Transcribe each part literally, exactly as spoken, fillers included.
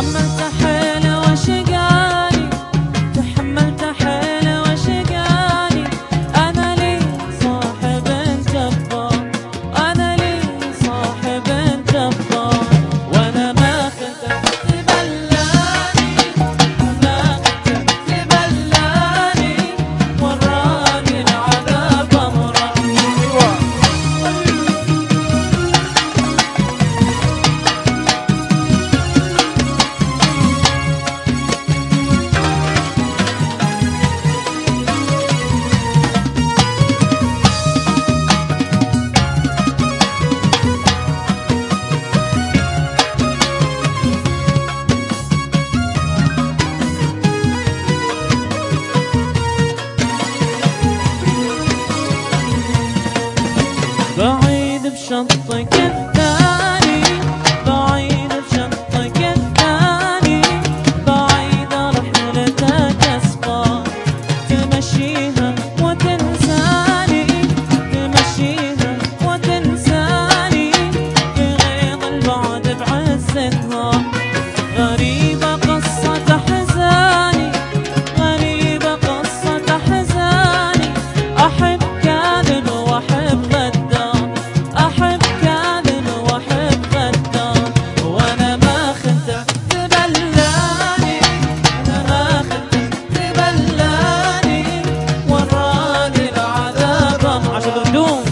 بعيد بشطك الثاني، بعيد بشطك الثاني، بعيدة رحلتك أسفار تمشيها وتنساني، تمشيها وتنساني في غيظ البعد بعز النهار. غريبة قصة أحزاني، غريبة قصة أحزاني، أحب كاذب وأحب غدار، أحب كاذب وأحب غدار، وأنا ما خنت تبلاني، أنا ما خنت تبلاني، وراني العذاب عشان بدون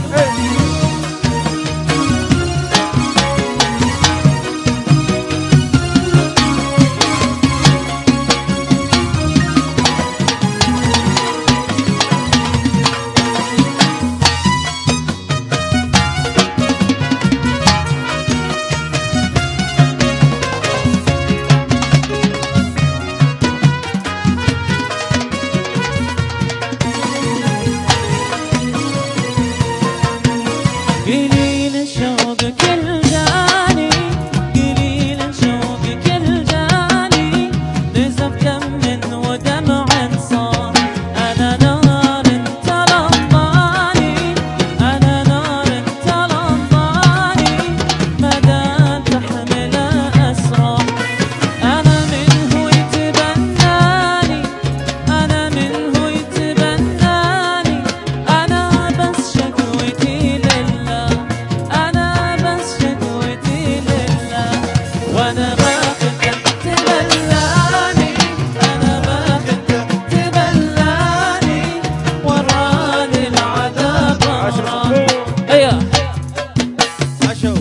قليل شوقك الجاني، قليل شوقك الجاني، نزف دم ودمع صار. أنا نار تلظاني، أنا نار تلظاني، مدام تحمل أسرار. أنا منه يتبناني، أنا منه يتبناني، أنا بس شكوتي لله، أنا بس شكوتي لله، وأنا ما كنت تبلاني، أنا ما كنت تبلاني، وراني العذاب مراني. أيوه عشو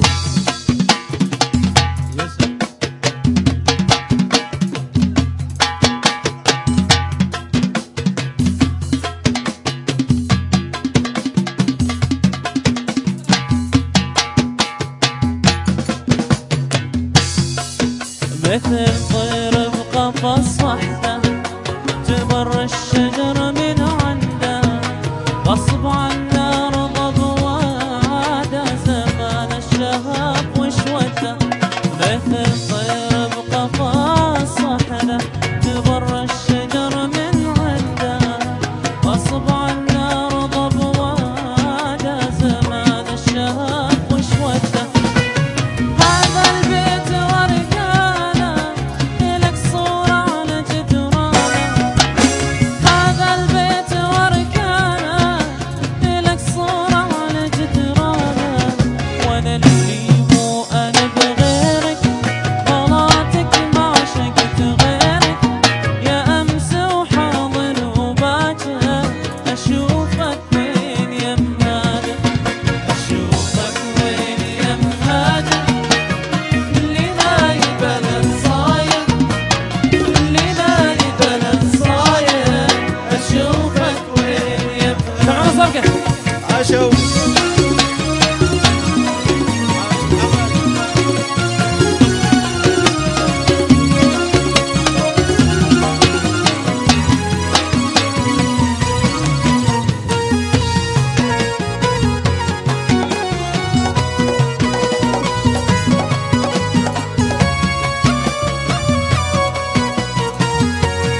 مثل طير بقفص وحده، تمر الشجر من عنده، غصب عنا رضب وعاده، زمان الشهاب وشوته. مثل طير بقفص وحده، تمر الشجر من عنده، غصب عنا رضب وعاده، زمان الشهاب وشوته. هذا البيت ورثانا، إلك صورة على جدرانه، هذا البيت ورثانا، إلك صورة على جدرانه، وأنا اللي مو أنا بغيرك، غلاتك ما عشقت غيرك، يا أمس وحاضر وباكر، أشوفك وين يا مهاجر، أشوفك وين يا مهاجر، اللي نايب أنا صاير، اللي نايب أنا صاير، أشوفك وين يا مهاجر. عشو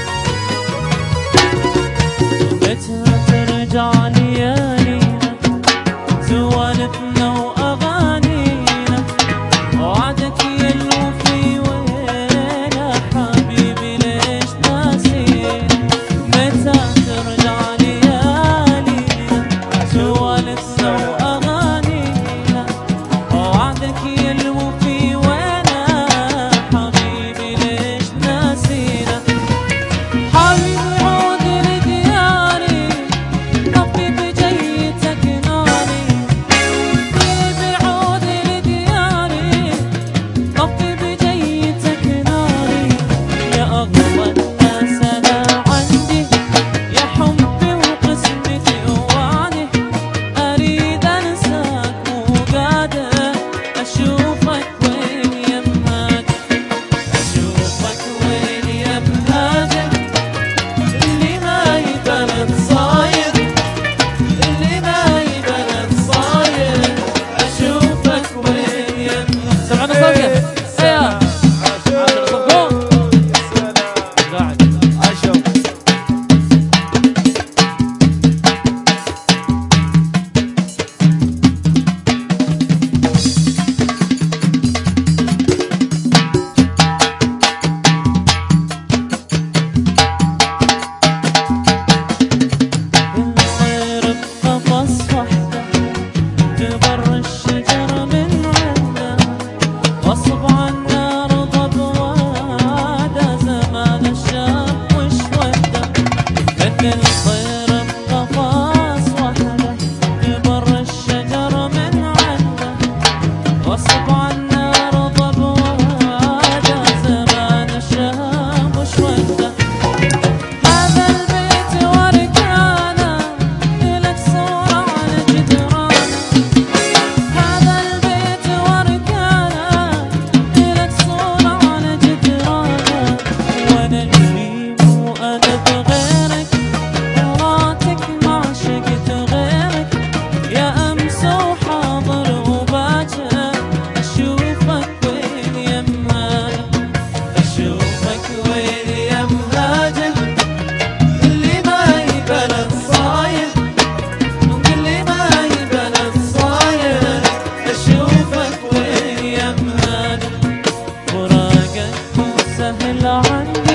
متى ترجع ليالينا، إلا عنده